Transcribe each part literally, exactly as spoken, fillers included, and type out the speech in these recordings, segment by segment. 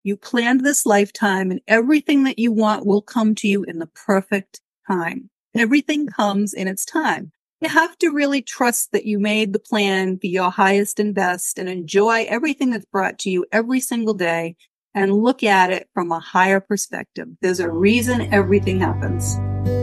You planned this lifetime, and everything that you want will come to you in the perfect time. Everything comes in its time. You have to really trust that you made the plan for your highest and best and enjoy everything that's brought to you every single day and look at it from a higher perspective. There's a reason everything happens.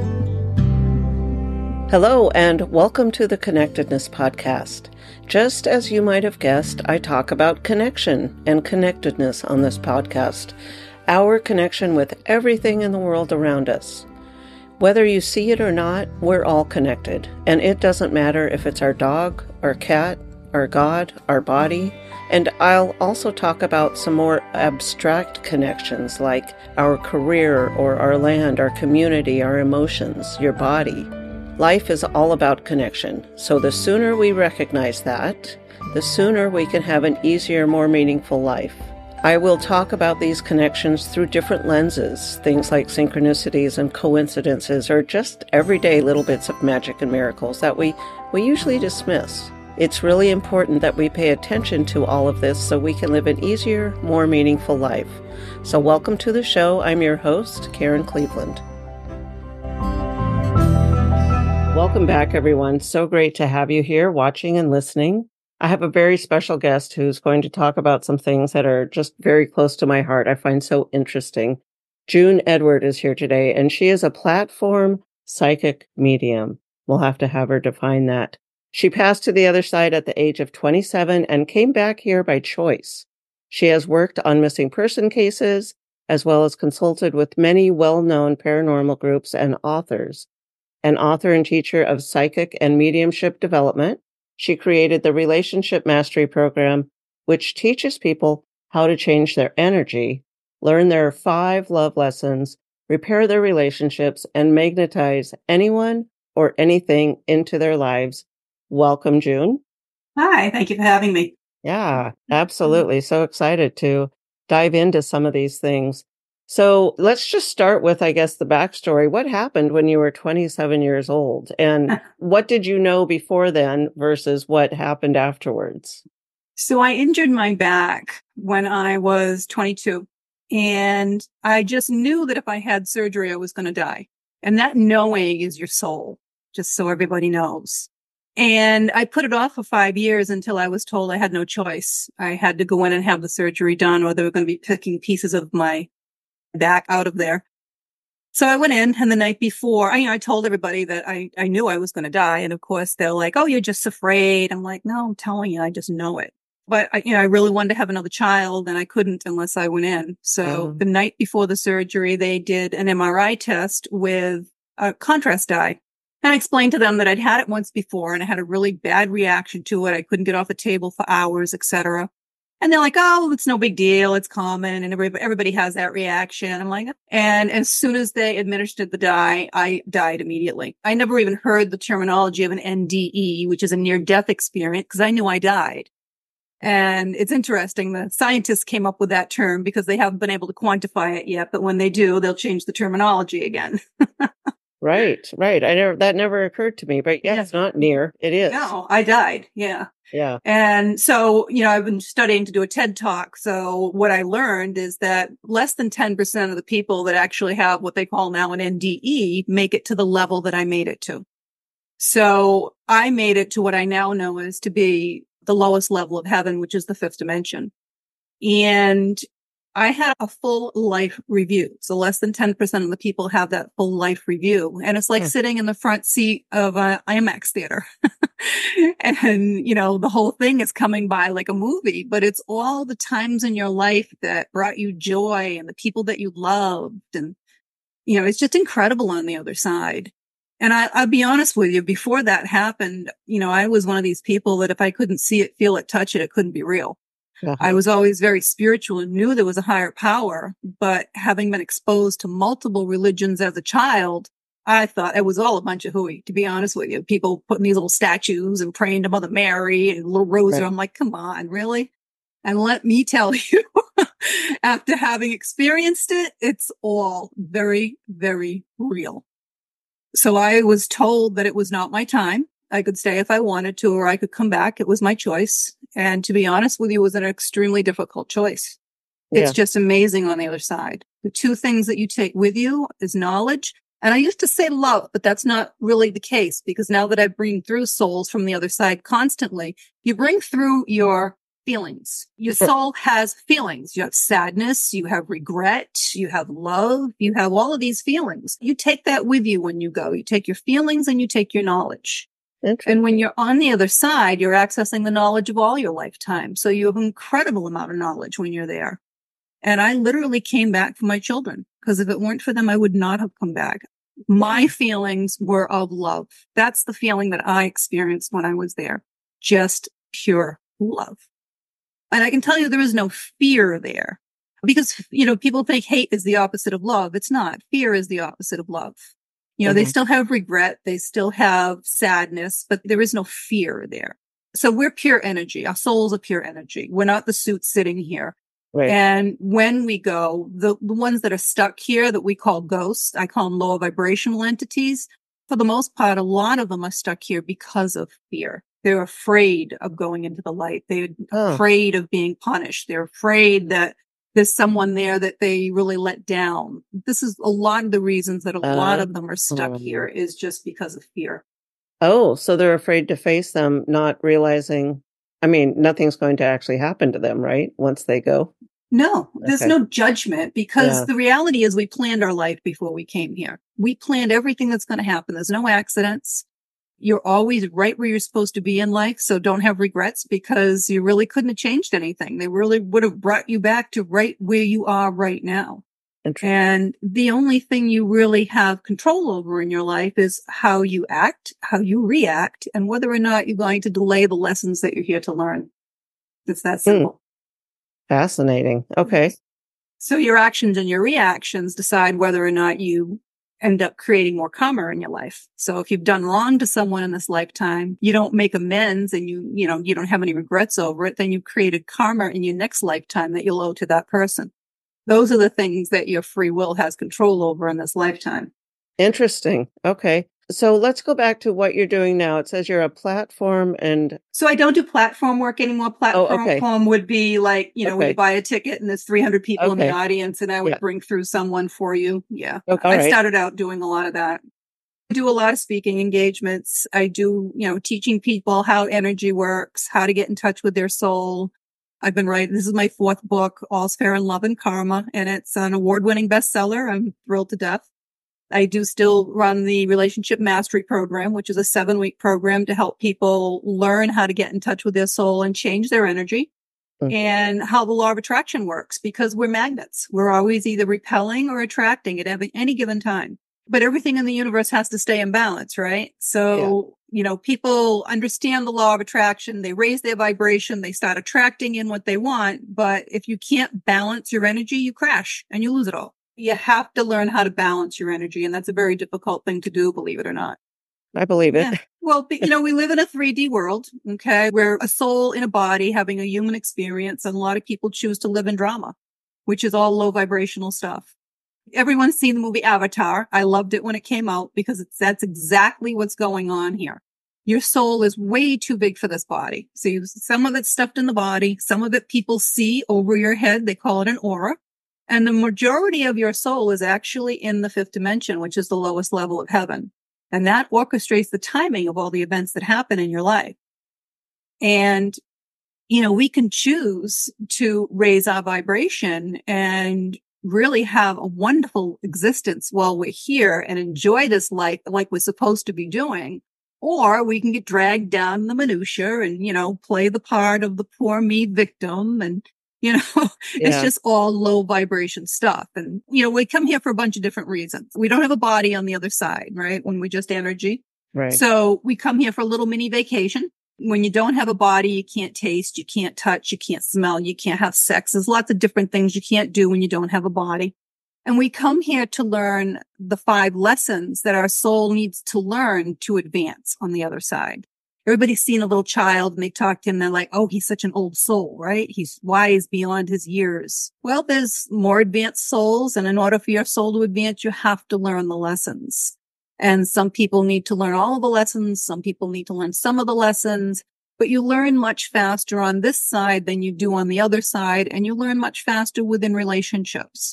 Hello, and welcome to the Connectedness Podcast. Just as you might have guessed, I talk about connection and connectedness on this podcast, our connection with everything in the world around us. Whether you see it or not, we're all connected, and it doesn't matter if it's our dog, our cat, our God, our body, and I'll also talk about some more abstract connections like our career or our land, our community, our emotions, your body. Life is all about connection, so the sooner we recognize that, the sooner we can have an easier, more meaningful life. I will talk about these connections through different lenses, things like synchronicities and coincidences, or just everyday little bits of magic and miracles that we, we usually dismiss. It's really important that we pay attention to all of this so we can live an easier, more meaningful life. So welcome to the show. I'm your host, Karen Cleveland. Welcome back, everyone. So great to have you here watching and listening. I have a very special guest who's going to talk about some things that are just very close to my heart. I find so interesting. June Edward is here today, and she is a platform psychic medium. We'll have to have her define that. She passed to the other side at the age of twenty-seven and came back here by choice. She has worked on missing person cases, as well as consulted with many well-known paranormal groups and authors. An author and teacher of psychic and mediumship development, she created the Relationship Mastery Program, which teaches people how to change their energy, learn their five love lessons, repair their relationships, and magnetize anyone or anything into their lives. Welcome, June. Hi, thank you for having me. Yeah, absolutely. So excited to dive into some of these things. So let's just start with, I guess, the backstory. What happened when you were twenty-seven years old? And what did you know before then versus what happened afterwards? So I injured my back when I was twenty-two. And I just knew that if I had surgery, I was going to die. And that knowing is your soul, just so everybody knows. And I put it off for five years until I was told I had no choice. I had to go in and have the surgery done, or they were going to be picking pieces of my back out of there. So I went in, and the night before, I, you know, I told everybody that I, I knew I was going to die. And of course, they're like, "Oh, you're just afraid." I'm like, "No, I'm telling you, I just know it." But I, you know, I really wanted to have another child, and I couldn't unless I went in. So Oh. the night before the surgery, they did an M R I test with a contrast dye. And I explained to them that I'd had it once before, and I had a really bad reaction to it. I couldn't get off the table for hours, et cetera. And they're like, "Oh, it's no big deal. It's common." And everybody, everybody has that reaction. I'm like, and as soon as they administered the dye, I died immediately. I never even heard the terminology of an N D E, which is a near death experience, because I knew I died. And it's interesting that scientists came up with that term because they haven't been able to quantify it yet. But when they do, they'll change the terminology again. Right, right. I never, that never occurred to me, but yeah, Yeah. it's not near. It is. No, I died. Yeah. Yeah. And so, you know, I've been studying to do a TED Talk. So what I learned is that less than ten percent of the people that actually have what they call now an N D E make it to the level that I made it to. So I made it to what I now know is to be the lowest level of heaven, which is the fifth dimension. And I had a full life review. So less than ten percent of the people have that full life review. And it's like Hmm. sitting in the front seat of an IMAX theater. And, you know, the whole thing is coming by like a movie, but it's all the times in your life that brought you joy and the people that you loved. And, you know, it's just incredible on the other side. And I, I'll be honest with you, before that happened, you know, I was one of these people that if I couldn't see it, feel it, touch it, it couldn't be real. Uh-huh. I was always very spiritual and knew there was a higher power, but having been exposed to multiple religions as a child, I thought it was all a bunch of hooey, to be honest with you. People putting these little statues and praying to Mother Mary and little Rosa. Right. I'm like, come on, really? And let me tell you, after having experienced it, it's all very, very real. So I was told that it was not my time. I could stay if I wanted to, or I could come back. It was my choice. And to be honest with you, it was an extremely difficult choice. It's Yeah. just amazing on the other side. The two things that you take with you is knowledge. And I used to say love, but that's not really the case, because now that I bring through souls from the other side constantly, you bring through your feelings. Your soul has feelings. You have sadness, you have regret, you have love, you have all of these feelings. You take that with you when you go. You take your feelings and you take your knowledge. And when you're on the other side, you're accessing the knowledge of all your lifetime. So you have an incredible amount of knowledge when you're there. And I literally came back for my children, because if it weren't for them, I would not have come back. My feelings were of love. That's the feeling that I experienced when I was there. Just pure love. And I can tell you there is no fear there, because, you know, people think hate is the opposite of love. It's not. Fear is the opposite of love. You know, mm-hmm. They still have regret. They still have sadness, but there is no fear there. So we're pure energy. Our souls are pure energy. We're not the suit sitting here. Right. And when we go, the, the ones that are stuck here that we call ghosts, I call them lower vibrational entities. For the most part, a lot of them are stuck here because of fear. They're afraid of going into the light. They're oh. afraid of being punished. They're afraid that there's someone there that they really let down. This is a lot of the reasons that a uh, lot of them are stuck um, here is just because of fear. Oh, so they're afraid to face them, not realizing, I mean, nothing's going to actually happen to them, right? Once they go. No, there's okay. no judgment, because yeah. the reality is we planned our life before we came here. We planned everything that's going to happen. There's no accidents. You're always right where you're supposed to be in life. So don't have regrets, because you really couldn't have changed anything. They really would have brought you back to right where you are right now. And the only thing you really have control over in your life is how you act, how you react, and whether or not you're going to delay the lessons that you're here to learn. It's that simple. Mm. Fascinating. Okay. So your actions and your reactions decide whether or not you end up creating more karma in your life. So if you've done wrong to someone in this lifetime, you don't make amends and you, you know, you don't have any regrets over it, then you've created karma in your next lifetime that you'll owe to that person. Those are the things that your free will has control over in this lifetime. Interesting. Okay. So let's go back to what you're doing now. It says you're a platform and... So I don't do platform work anymore. Platform oh, okay. would be like, you know, okay. when you buy a ticket and there's three hundred people okay. in the audience and I would yeah. bring through someone for you. Yeah. Okay. I right. started out doing a lot of that. I do a lot of speaking engagements. I do, you know, teaching people how energy works, how to get in touch with their soul. I've been writing, this is my fourth book, All's Fair in Love and Karma, and it's an award-winning bestseller. I'm thrilled to death. I do still run the Relationship Mastery Program, which is a seven-week program to help people learn how to get in touch with their soul and change their energy, mm-hmm. and how the law of attraction works, because we're magnets. We're always either repelling or attracting at any given time. But everything in the universe has to stay in balance, right? So, yeah. you know, people understand the law of attraction. They raise their vibration. They start attracting in what they want. But if you can't balance your energy, you crash and you lose it all. You have to learn how to balance your energy. And that's a very difficult thing to do, believe it or not. I believe it. Yeah. Well, you know, we live in a three D world, okay? We're a soul in a body having a human experience. And a lot of people choose to live in drama, which is all low vibrational stuff. Everyone's seen the movie Avatar. I loved it when it came out because it's, that's exactly what's going on here. Your soul is way too big for this body. So you, some of it's stuffed in the body. Some of it people see over your head. They call it an aura. And the majority of your soul is actually in the fifth dimension, which is the lowest level of heaven. And that orchestrates the timing of all the events that happen in your life. And, you know, we can choose to raise our vibration and really have a wonderful existence while we're here and enjoy this life like we're supposed to be doing. Or we can get dragged down in the minutia and, you know, play the part of the poor me victim. And, you know, yeah. it's just all low vibration stuff. And, you know, we come here for a bunch of different reasons. We don't have a body on the other side, right? When we're just energy. Right. So we come here for a little mini vacation. When you don't have a body, you can't taste, you can't touch, you can't smell, you can't have sex. There's lots of different things you can't do when you don't have a body. And we come here to learn the five lessons that our soul needs to learn to advance on the other side. Everybody's seen a little child and they talk to him and they're like, oh, he's such an old soul, right? He's wise beyond his years. Well, there's more advanced souls. And in order for your soul to advance, you have to learn the lessons. And some people need to learn all of the lessons. Some people need to learn some of the lessons. but you learn much faster on this side than you do on the other side, and you learn much faster within relationships.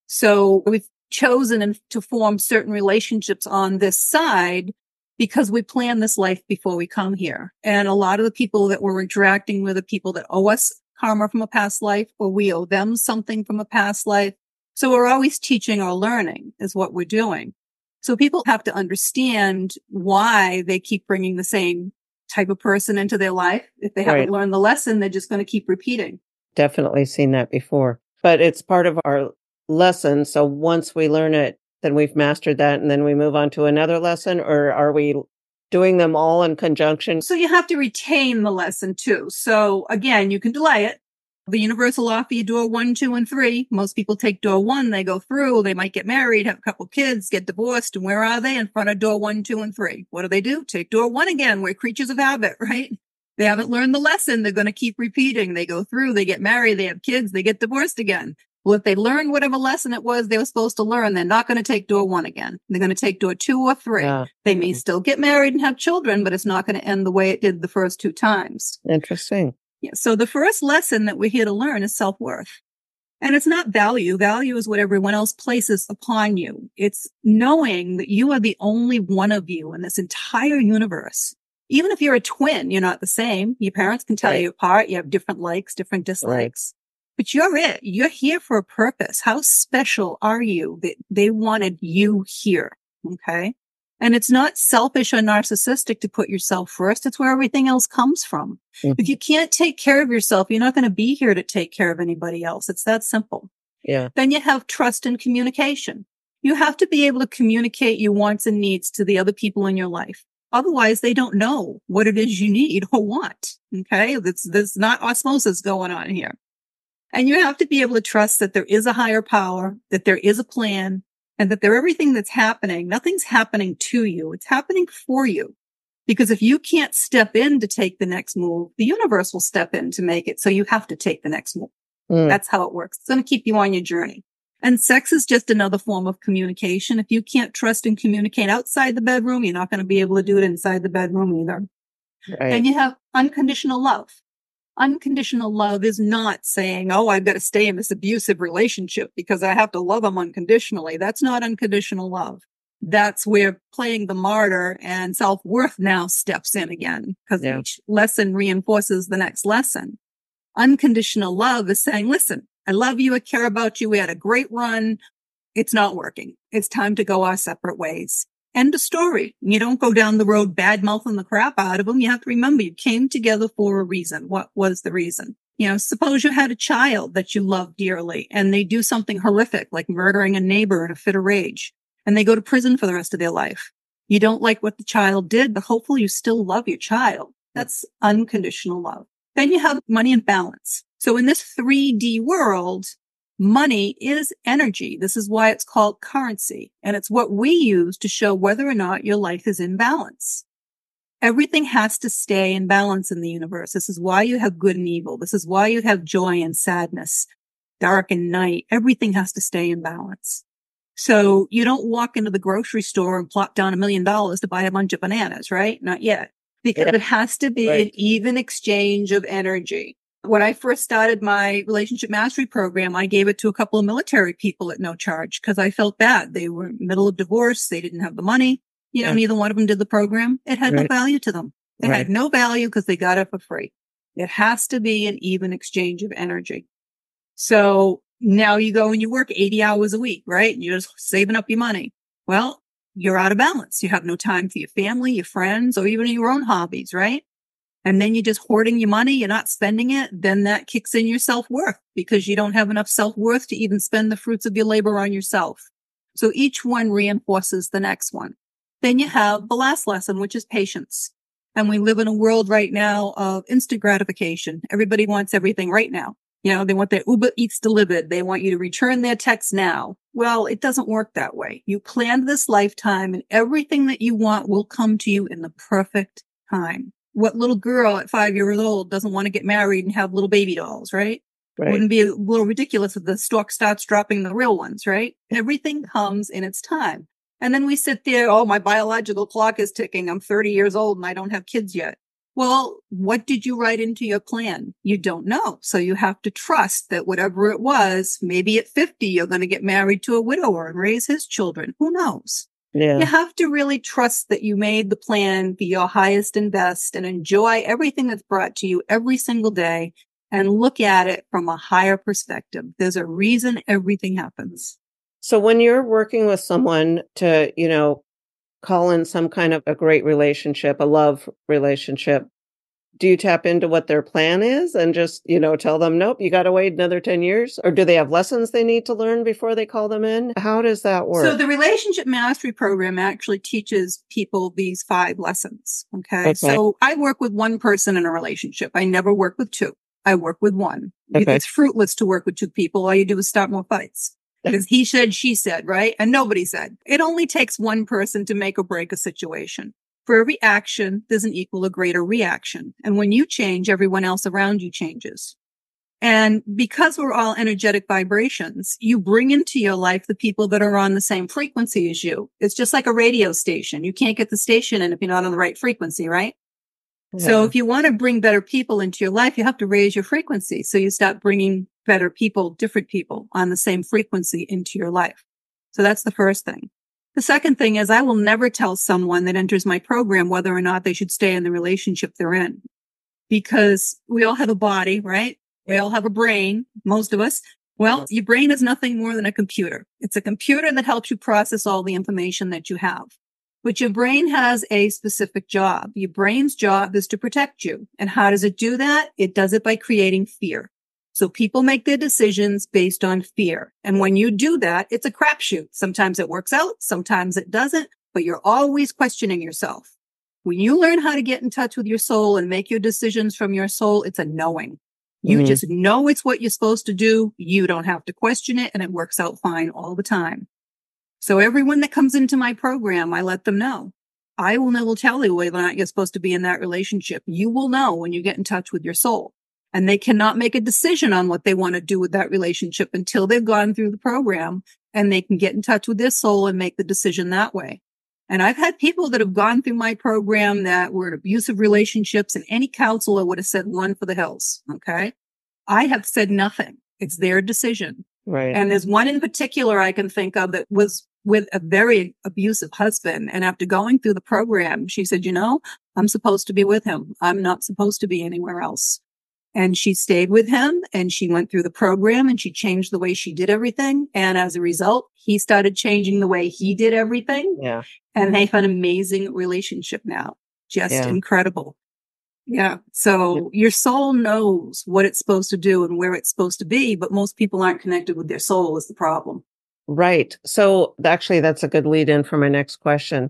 So we've chosen to form certain relationships on this side because we plan this life before we come here. And a lot of the people that we're interacting with are people that owe us karma from a past life, or we owe them something from a past life. So we're always teaching or learning is what we're doing. So people have to understand why they keep bringing the same type of person into their life. If they haven't Right. learned the lesson, they're just going to keep repeating. Definitely seen that before. But it's part of our lesson. So once we learn it, then we've mastered that, and then we move on to another lesson, or are we doing them all in conjunction? So you have to retain the lesson too. So again, you can delay it. The universe will offer you door one, two, and three. Most people take door one, they go through, they might get married, have a couple kids, get divorced, and where are they? In front of door one, two, and three. What do they do? Take door one again. We're creatures of habit, right? They haven't learned the lesson. They're going to keep repeating. They go through, they get married, they have kids, they get divorced again. Well, if they learn whatever lesson it was they were supposed to learn, they're not going to take door one again. They're going to take door two or three. Yeah. They may still get married and have children, but it's not going to end the way it did the first two times. Interesting. Yeah. So the first lesson that we're here to learn is self-worth. And it's not value. Value is what everyone else places upon you. It's knowing that you are the only one of you in this entire universe. Even if you're a twin, you're not the same. Your parents can tell Right. you apart. You have different likes, different dislikes. But you're it. You're here for a purpose. How special are you that they wanted you here? Okay. And it's not selfish or narcissistic to put yourself first. It's where everything else comes from. Mhm. If you can't take care of yourself, you're not going to be here to take care of anybody else. It's that simple. Yeah. Then you have trust and communication. You have to be able to communicate your wants and needs to the other people in your life. Otherwise, they don't know what it is you need or want. Okay. There's, there's not osmosis going on here. And you have to be able to trust that there is a higher power, that there is a plan, and that there everything that's happening, nothing's happening to you. It's happening for you. Because if you can't step in to take the next move, the universe will step in to make it. So you have to take the next move. Mm. That's how it works. It's going to keep you on your journey. And sex is just another form of communication. If you can't trust and communicate outside the bedroom, you're not going to be able to do it inside the bedroom either. Right. And you have unconditional love. Unconditional love is not saying, oh, I've got to stay in this abusive relationship because I have to love them unconditionally. That's not unconditional love. That's where playing the martyr and self-worth now steps in again, because Yeah. each lesson reinforces the next lesson. Unconditional love is saying, listen, I love you. I care about you. We had a great run. It's not working. It's time to go our separate ways. End of story. You don't go down the road bad mouthing the crap out of them. You have to remember you came together for a reason. What was the reason? You know, suppose you had a child that you love dearly and they do something horrific like murdering a neighbor in a fit of rage and they go to prison for the rest of their life. You don't like what the child did, but hopefully you still love your child. That's unconditional love. Then you have money and balance. So in this three D world, money is energy. This is why it's called currency. And it's what we use to show whether or not your life is in balance. Everything has to stay in balance in the universe. This is why you have good and evil. This is why you have joy and sadness, dark and night. Everything has to stay in balance. So you don't walk into the grocery store and plop down a million dollars to buy a bunch of bananas, right? Not yet. Because Yeah. it has to be Right. an even exchange of energy. When I first started my relationship mastery program, I gave it to a couple of military people at no charge because I felt bad. They were in the middle of divorce. They didn't have the money. You know, Yeah. neither one of them did the program. It had Right. no value to them. It Right. had no value because they got it for free. It has to be an even exchange of energy. So now you go and you work eighty hours a week, right? You're just saving up your money. Well, you're out of balance. You have no time for your family, your friends, or even your own hobbies, right? And then you're just hoarding your money. You're not spending it. Then that kicks in your self-worth because you don't have enough self-worth to even spend the fruits of your labor on yourself. So each one reinforces the next one. Then you have the last lesson, which is patience. And we live in a world right now of instant gratification. Everybody wants everything right now. You know, they want their Uber Eats delivered. They want you to return their text now. Well, it doesn't work that way. You planned this lifetime and everything that you want will come to you in the perfect time. What little girl at five years old doesn't want to get married and have little baby dolls, right? Right. Wouldn't be a little ridiculous if the stock starts dropping the real ones, right? Everything comes in its time. And then we sit there, oh, my biological clock is ticking. I'm thirty years old and I don't have kids yet. Well, what did you write into your plan? You don't know. So you have to trust that whatever it was, maybe at fifty, you're going to get married to a widower and raise his children. Who knows? Yeah. You have to really trust that you made the plan be your highest and best and enjoy everything that's brought to you every single day and look at it from a higher perspective. There's a reason everything happens. So when you're working with someone to, you know, call in some kind of a great relationship, a love relationship, do you tap into what their plan is and just, you know, tell them, nope, you got to wait another ten years? Or do they have lessons they need to learn before they call them in? How does that work? So the Relationship Mastery Program actually teaches people these five lessons. Okay? Okay. So I work with one person in a relationship. I never work with two. I work with one. Okay. It's fruitless to work with two people. All you do is start more fights. Because he said, she said, right? And nobody said. It only takes one person to make or break a situation. For every action, there's an equal or greater reaction. And when you change, everyone else around you changes. And because we're all energetic vibrations, you bring into your life the people that are on the same frequency as you. It's just like a radio station. You can't get the station in if you're not on the right frequency, right? Yeah. So if you want to bring better people into your life, you have to raise your frequency. So you start bringing better people, different people on the same frequency into your life. So that's the first thing. The second thing is I will never tell someone that enters my program whether or not they should stay in the relationship they're in, because we all have a body, right? We all have a brain, most of us. Well, your brain is nothing more than a computer. It's a computer that helps you process all the information that you have. But your brain has a specific job. Your brain's job is to protect you. And how does it do that? It does it by creating fear. So people make their decisions based on fear. And when you do that, it's a crapshoot. Sometimes it works out, sometimes it doesn't, but you're always questioning yourself. When you learn how to get in touch with your soul and make your decisions from your soul, it's a knowing. You mm-hmm. just know it's what you're supposed to do. You don't have to question it, and it works out fine all the time. So everyone that comes into my program, I let them know. I will never tell you whether or not you're supposed to be in that relationship. You will know when you get in touch with your soul. And they cannot make a decision on what they want to do with that relationship until they've gone through the program and they can get in touch with their soul and make the decision that way. And I've had people that have gone through my program that were in abusive relationships, and any counselor would have said one for the hills. Okay. I have said nothing. It's their decision. Right. And there's one in particular I can think of that was with a very abusive husband. And after going through the program, she said, you know, I'm supposed to be with him. I'm not supposed to be anywhere else. And she stayed with him and she went through the program and she changed the way she did everything. And as a result, he started changing the way he did everything. Yeah. And they have an amazing relationship now. Just yeah. incredible. Yeah. So your soul knows what it's supposed to do and where it's supposed to be, but most people aren't connected with their soul is the problem. Right. So actually, that's a good lead in for my next question.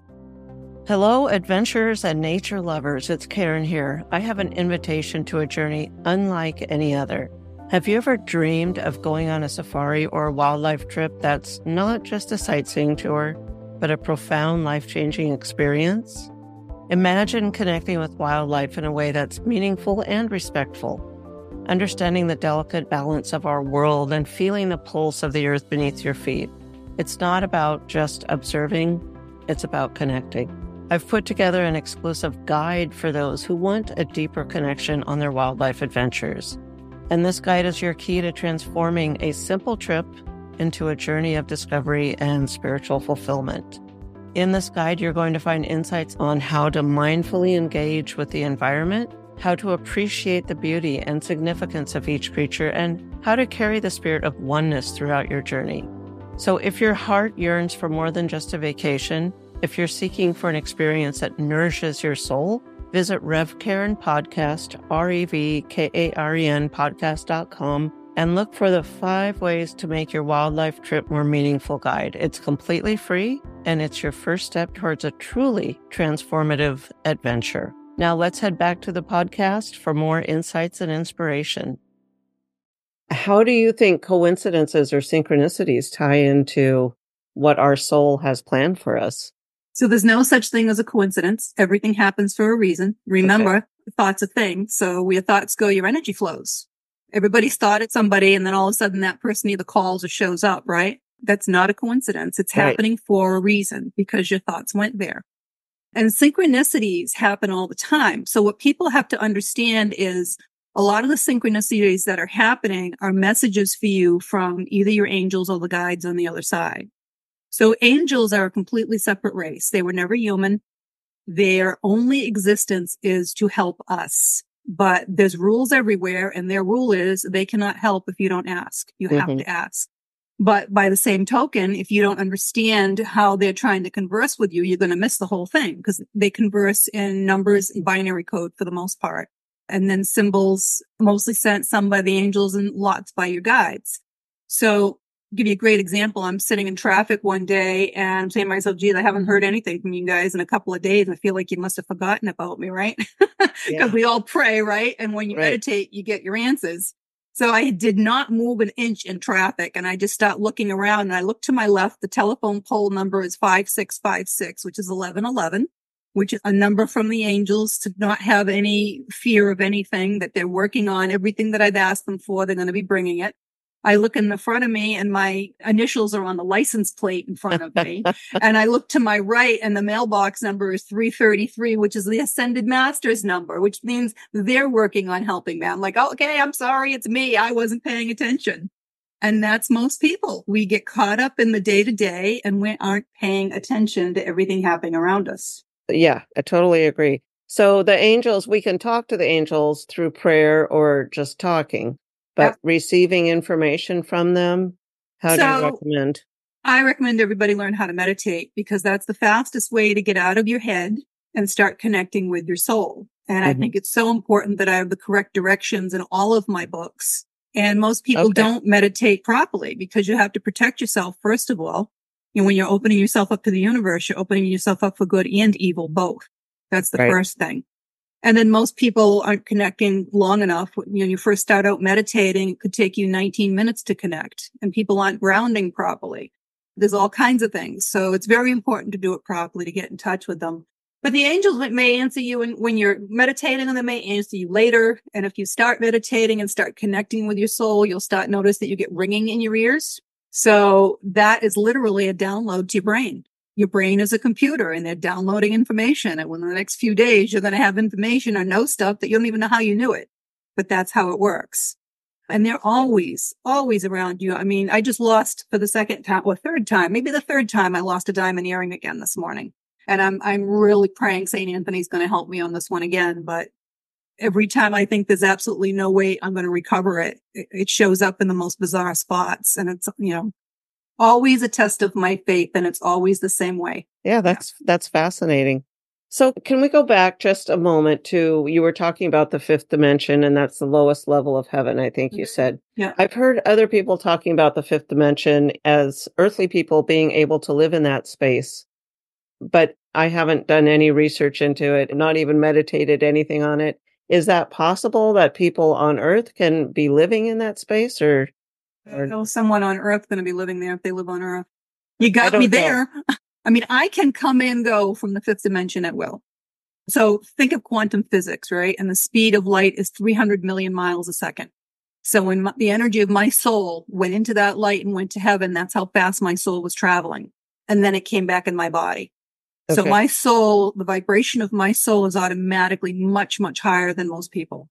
Hello, adventurers and nature lovers. It's Karen here. I have an invitation to a journey unlike any other. Have you ever dreamed of going on a safari or a wildlife trip that's not just a sightseeing tour, but a profound life-changing experience? Imagine connecting with wildlife in a way that's meaningful and respectful, understanding the delicate balance of our world and feeling the pulse of the earth beneath your feet. It's not about just observing, it's about connecting. I've put together an exclusive guide for those who want a deeper connection on their wildlife adventures. And this guide is your key to transforming a simple trip into a journey of discovery and spiritual fulfillment. In this guide, you're going to find insights on how to mindfully engage with the environment, how to appreciate the beauty and significance of each creature, and how to carry the spirit of oneness throughout your journey. So if your heart yearns for more than just a vacation, if you're seeking for an experience that nourishes your soul, visit RevKaren Podcast, R E V K A R E N podcast dot com, and look for the five ways to make your wildlife trip more meaningful guide. It's completely free, and it's your first step towards a truly transformative adventure. Now let's head back to the podcast for more insights and inspiration. How do you think coincidences or synchronicities tie into what our soul has planned for us? So there's no such thing as a coincidence. Everything happens for a reason. Remember, okay. Thoughts a thing. So where your thoughts go, your energy flows. Everybody's thought at somebody, and then all of a sudden that person either calls or shows up, right? That's not a coincidence. It's right. happening for a reason because your thoughts went there. And synchronicities happen all the time. So what people have to understand is a lot of the synchronicities that are happening are messages for you from either your angels or the guides on the other side. So angels are a completely separate race. They were never human. Their only existence is to help us. But there's rules everywhere, and their rule is they cannot help if you don't ask. You have Mhm. to ask. But by the same token, if you don't understand how they're trying to converse with you, you're going to miss the whole thing, because they converse in numbers and binary code for the most part. And then symbols, mostly sent some by the angels and lots by your guides. So give you a great example. I'm sitting in traffic one day and I'm saying to myself, geez, I haven't heard anything from you guys in a couple of days. I feel like you must have forgotten about me, right? Because Yeah. we all pray, right? And when you Right. meditate, you get your answers. So I did not move an inch in traffic, and I just start looking around, and I look to my left. The telephone pole number is five six five six, which is eleven eleven, which is a number from the angels to not have any fear of anything, that they're working on everything that I've asked them for. They're going to be bringing it. I look in the front of me, and my initials are on the license plate in front of me. And I look to my right, and the mailbox number is three thirty-three, which is the Ascended Master's number, which means they're working on helping me. I'm like, oh, okay, I'm sorry. It's me. I wasn't paying attention. And that's most people. We get caught up in the day to day, and we aren't paying attention to everything happening around us. Yeah, I totally agree. So the angels, we can talk to the angels through prayer or just talking, but Yep. receiving information from them, how do you So recommend? I recommend everybody learn how to meditate, because that's the fastest way to get out of your head and start connecting with your soul. And I Mhm. think it's so important that I have the correct directions in all of my books. And most people Okay. don't meditate properly, because you have to protect yourself, first of all. You know, when you're opening yourself up to the universe, you're opening yourself up for good and evil, both. That's the Right. first thing. And then most people aren't connecting long enough. You know, you first start out meditating, it could take you nineteen minutes to connect, and people aren't grounding properly. There's all kinds of things. So it's very important to do it properly to get in touch with them. But the angels may answer you when, when you're meditating, and they may answer you later. And if you start meditating and start connecting with your soul, you'll start notice that you get ringing in your ears. So that is literally a download to your brain. Your brain is a computer, and they're downloading information. And within the next few days, you're going to have information or know stuff that you don't even know how you knew it. But that's how it works. And they're always, always around you. I mean, I just lost for the second time or third time, maybe the third time, I lost a diamond earring again this morning. And I'm, I'm really praying Saint Anthony's going to help me on this one again. But every time I think there's absolutely no way I'm going to recover it, it, it shows up in the most bizarre spots. And it's, you know, always a test of my faith, and it's always the same way. Yeah, that's that's fascinating. So can we go back just a moment to, you were talking about the fifth dimension, and that's the lowest level of heaven, I think you said. Yeah. I've heard other people talking about the fifth dimension as earthly people being able to live in that space, but I haven't done any research into it, not even meditated anything on it. Is that possible that people on Earth can be living in that space, or? I know someone on Earth going to be living there if they live on Earth. You I got don't me know. there. I mean, I can come and go from the fifth dimension at will. So think of quantum physics, right? And the speed of light is three hundred million miles a second. So when my, the energy of my soul went into that light and went to heaven, that's how fast my soul was traveling. And then it came back in my body. So Okay. my soul, the vibration of my soul is automatically much, much higher than most people.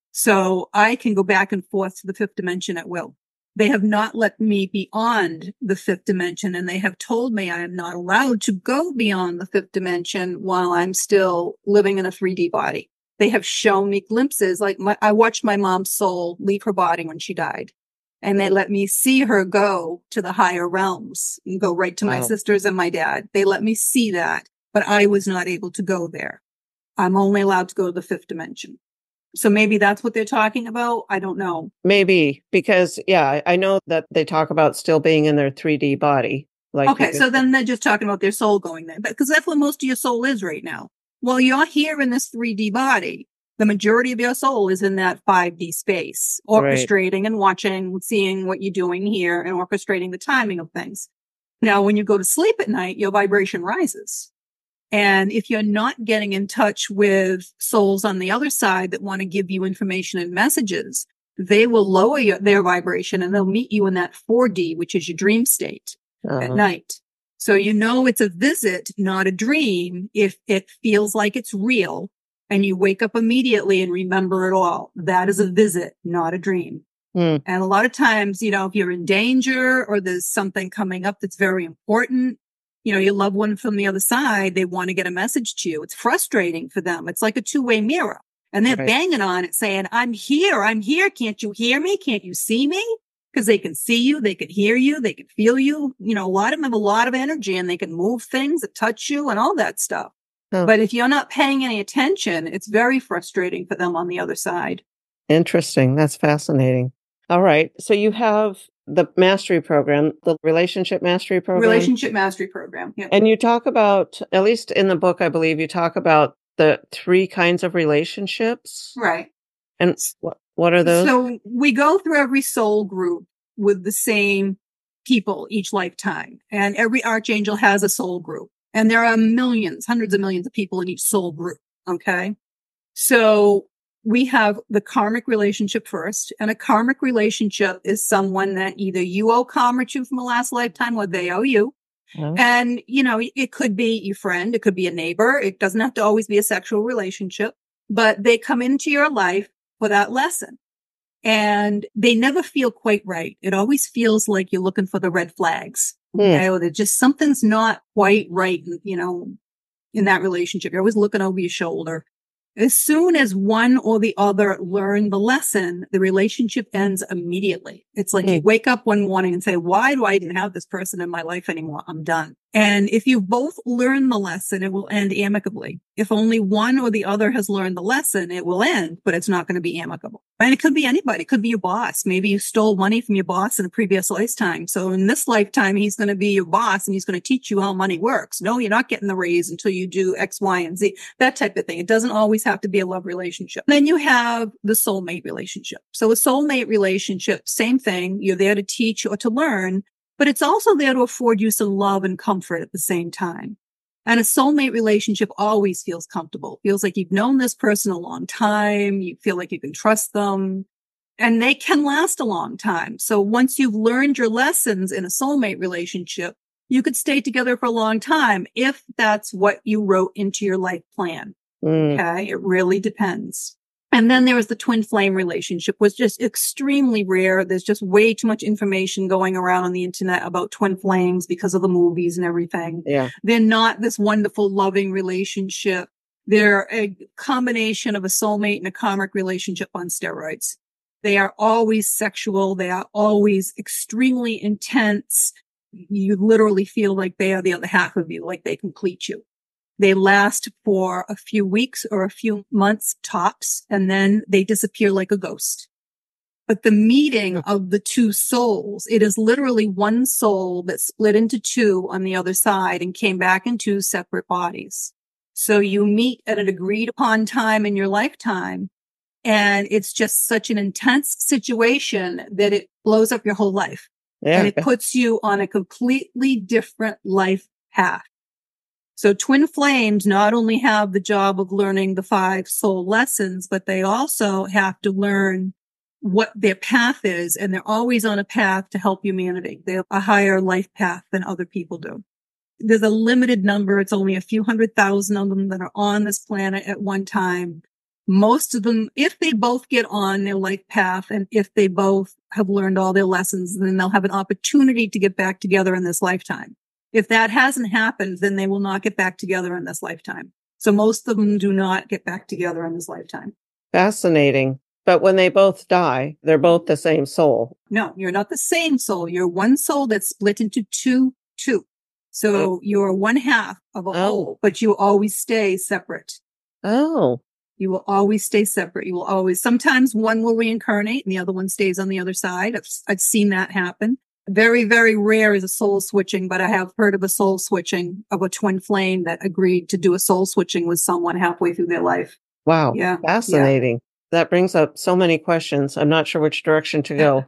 So I can go back and forth to the fifth dimension at will. They have not let me beyond the fifth dimension, and they have told me I am not allowed to go beyond the fifth dimension while I'm still living in a three D body. They have shown me glimpses, like my, I watched my mom's soul leave her body when she died, and they let me see her go to the higher realms and go right to my Wow. sisters and my dad. They let me see that, but I was not able to go there. I'm only allowed to go to the fifth dimension. So maybe that's what they're talking about. I don't know. Maybe, because, yeah, I- I know that they talk about still being in their three D body. Like Okay, you so just- then they're just talking about their soul going there, because that's what most of your soul is right now. Well, you're here in this three D body. The majority of your soul is in that five D space, Right. orchestrating and watching, seeing what you're doing here and orchestrating the timing of things. Now, when you go to sleep at night, your vibration rises. And if you're not getting in touch with souls on the other side that want to give you information and messages, they will lower your, their vibration, and they'll meet you in that four D, which is your dream state at Uh, night. So you know it's a visit, not a dream, if it feels like it's real and you wake up immediately and remember it all. That is a visit, not a dream. Mm. And a lot of times, you know, if you're in danger or there's something coming up that's very important, you know, your loved one from the other side, they want to get a message to you. It's frustrating for them. It's like a two-way mirror. And they're Right. banging on it saying, I'm here, I'm here. Can't you hear me? Can't you see me? Because they can see you, they can hear you, they can feel you. You know, a lot of them have a lot of energy and they can move things that touch you and all that stuff. Oh. But if you're not paying any attention, it's very frustrating for them on the other side. Interesting. That's fascinating. All right. So you have the mastery program, the relationship mastery program. Relationship mastery program. Yeah. And you talk about, at least in the book, I believe you talk about the three kinds of relationships. Right. And what, what are those? So we go through every soul group with the same people each lifetime. And every archangel has a soul group. And there are millions, hundreds of millions of people in each soul group. Okay. So we have the karmic relationship first. And a karmic relationship is someone that either you owe karma to from a last lifetime or they owe you. Oh. And, you know, it could be your friend. It could be a neighbor. It doesn't have to always be a sexual relationship, but they come into your life for that lesson. And they never feel quite right. It always feels like you're looking for the red flags. Okay. Hmm. Or that just something's not quite right, you know, in that relationship. You're always looking over your shoulder. As soon as one or the other learn the lesson, the relationship ends immediately. It's like Hmm. you wake up one morning and say, why do I even have this person in my life anymore? I'm done. And if you both learn the lesson, it will end amicably. If only one or the other has learned the lesson, it will end, but it's not going to be amicable. And it could be anybody. It could be your boss. Maybe you stole money from your boss in a previous lifetime. So in this lifetime, he's going to be your boss and he's going to teach you how money works. No, you're not getting the raise until you do X, Y, and Z, that type of thing. It doesn't always have to be a love relationship. Then you have the soulmate relationship. So a soulmate relationship, same thing. You're there to teach or to learn, but it's also there to afford you some love and comfort at the same time. And a soulmate relationship always feels comfortable. Feels like you've known this person a long time. You feel like you can trust them and they can last a long time. So once you've learned your lessons in a soulmate relationship, you could stay together for a long time if that's what you wrote into your life plan. Mm. Okay. It really depends. And then there was the twin flame relationship, was just extremely rare. There's just way too much information going around on the internet about twin flames because of the movies and everything. Yeah. They're not this wonderful, loving relationship. They're a combination of a soulmate and a karmic relationship on steroids. They are always sexual. They are always extremely intense. You literally feel like they are the other half of you, like they complete you. They last for a few weeks or a few months tops, and then they disappear like a ghost. But the meeting of the two souls, it is literally one soul that split into two on the other side and came back in two separate bodies. So you meet at an agreed upon time in your lifetime, and it's just such an intense situation that it blows up your whole life. Yeah. And it puts you on a completely different life path. So twin flames not only have the job of learning the five soul lessons, but they also have to learn what their path is. And they're always on a path to help humanity. They have a higher life path than other people do. There's a limited number. It's only a few hundred thousand of them that are on this planet at one time. Most of them, if they both get on their life path and if they both have learned all their lessons, then they'll have an opportunity to get back together in this lifetime. If that hasn't happened, then they will not get back together in this lifetime. So most of them do not get back together in this lifetime. Fascinating. But when they both die, they're both the same soul. No, you're not the same soul. You're one soul that's split into two, two. So Oh. you're one half of a Oh. whole, but you always stay separate. Oh. You will always stay separate. You will always, sometimes one will reincarnate and the other one stays on the other side. I've, I've seen that happen. Very, very rare is a soul switching, but I have heard of a soul switching of a twin flame that agreed to do a soul switching with someone halfway through their life. Wow. Yeah. Fascinating. That brings up so many questions. I'm not sure which direction to go.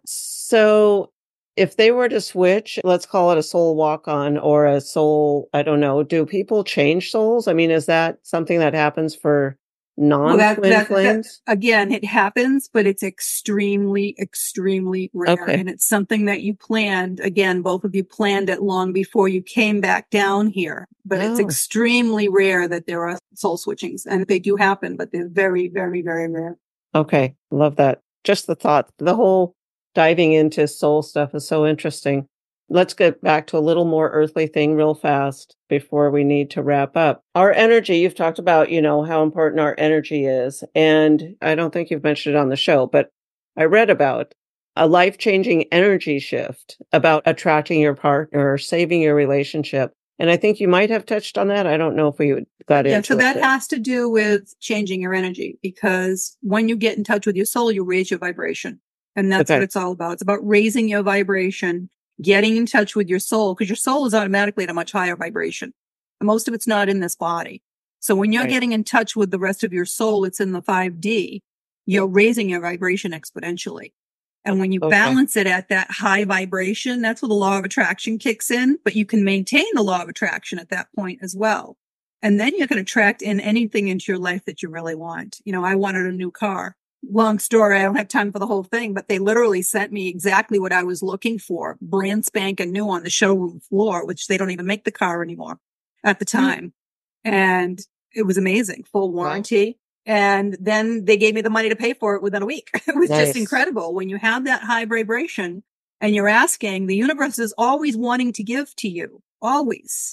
So if they were to switch, let's call it a soul walk on or a soul, I don't know, do people change souls? I mean, is that something that happens for non-twin well, that, that, flames? That, again, it happens, but it's extremely, extremely rare. Okay. And it's something that you planned. Again, both of you planned it long before you came back down here. But Oh. it's extremely rare that there are soul switchings. And they do happen, but they're very, very, very rare. Okay. Love that. Just the thought, the whole diving into soul stuff is so interesting. Let's get back to a little more earthly thing real fast before we need to wrap up. Our energy, you've talked about, you know, how important our energy is. And I don't think you've mentioned it on the show, but I read about a life-changing energy shift about attracting your partner or saving your relationship. And I think you might have touched on that. I don't know if we got into it. Yeah, so that but... has to do with changing your energy, because when you get in touch with your soul, you raise your vibration. And that's okay. what it's all about. It's about raising your vibration, getting in touch with your soul, because your soul is automatically at a much higher vibration. Most of it's not in this body. So when you're right. getting in touch with the rest of your soul, it's in the five D, you're raising your vibration exponentially. And when you okay. balance it at that high vibration, that's where the law of attraction kicks in, but you can maintain the law of attraction at that point as well. And then you can attract in anything into your life that you really want. You know, I wanted a new car. Long story. I don't have time for the whole thing, but they literally sent me exactly what I was looking for. Brand spanking new on the showroom floor, which they don't even make the car anymore at the time. Mm-hmm. And it was amazing. Full warranty. Wow. And then they gave me the money to pay for it within a week. It was nice. Just incredible. When you have that high vibration and you're asking, the universe is always wanting to give to you. Always.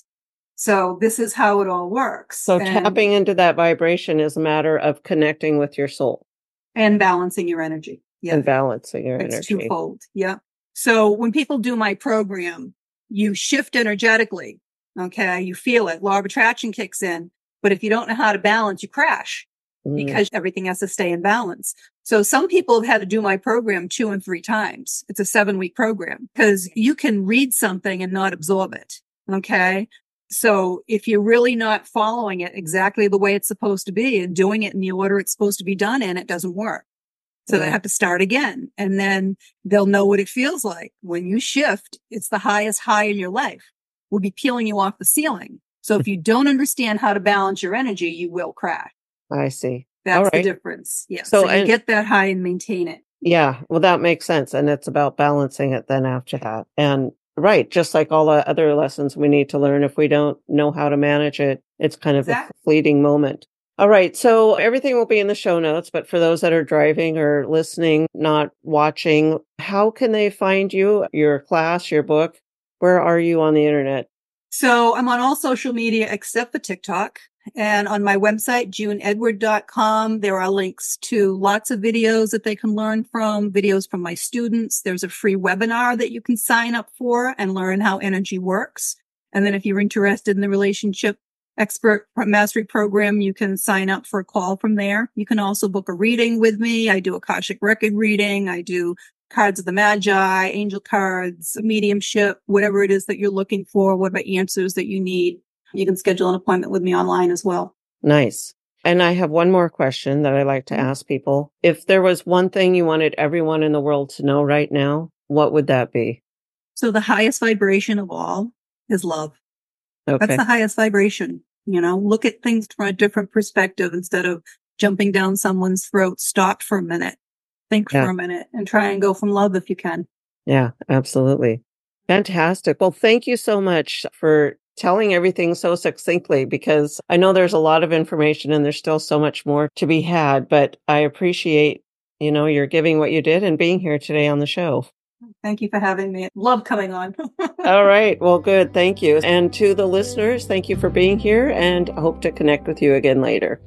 So this is how it all works. So and, tapping into that vibration is a matter of connecting with your soul. And balancing your energy. Yeah. And balancing your it's energy. It's twofold. Yeah. So when people do my program, you shift energetically. Okay. You feel it. Law of attraction kicks in. But if you don't know how to balance, you crash mm. because everything has to stay in balance. So some people have had to do my program two and three times. It's a seven week program because you can read something and not absorb it. Okay. So if you're really not following it exactly the way it's supposed to be and doing it in the order it's supposed to be done in, it doesn't work. So yeah. they have to start again. And then they'll know what it feels like. When you shift, it's the highest high in your life. We'll be peeling you off the ceiling. So if you don't understand how to balance your energy, you will crash. I see. That's All right. the difference. Yeah. So, so you and, get that high and maintain it. Yeah. Well, that makes sense. And it's about balancing it then after that. And right. Just like all the other lessons we need to learn, if we don't know how to manage it, it's kind of exactly. a fleeting moment. All right. So everything will be in the show notes, but for those that are driving or listening, not watching, how can they find you, your class, your book? Where are you on the internet? So I'm on all social media except for TikTok. And on my website, june edward dot com, there are links to lots of videos that they can learn from, videos from my students. There's a free webinar that you can sign up for and learn how energy works. And then if you're interested in the relationship expert mastery program, you can sign up for a call from there. You can also book a reading with me. I do Akashic record reading. I do cards of the Magi, angel cards, mediumship, whatever it is that you're looking for, whatever answers that you need. You can schedule an appointment with me online as well. Nice. And I have one more question that I like to mm-hmm. ask people. If there was one thing you wanted everyone in the world to know right now, what would that be? So the highest vibration of all is love. Okay. That's the highest vibration. You know, look at things from a different perspective instead of jumping down someone's throat. Stop for a minute. Think yeah. for a minute and try and go from love if you can. Yeah, absolutely. Fantastic. Well, thank you so much for telling everything so succinctly, because I know there's a lot of information and there's still so much more to be had, but I appreciate, you know, your giving what you did and being here today on the show. Thank you for having me. Love coming on. All right. Well, good. Thank you. And to the listeners, thank you for being here and hope to connect with you again later.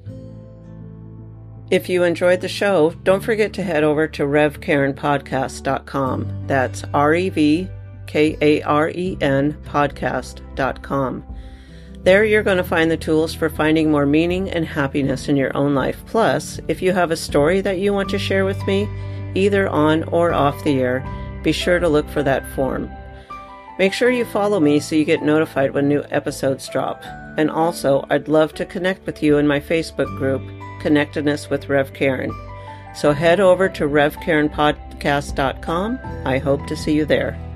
If you enjoyed the show, don't forget to head over to rev karen podcast dot com. That's R E V K A R E N podcast dot com. There you're going to find the tools for finding more meaning and happiness in your own life. Plus, if you have a story that you want to share with me, either on or off the air, be sure to look for that form. Make sure you follow me so you get notified when new episodes drop. And also, I'd love to connect with you in my Facebook group, Connectedness with Rev Karen. So head over to rev karen podcast dot com. I hope to see you there.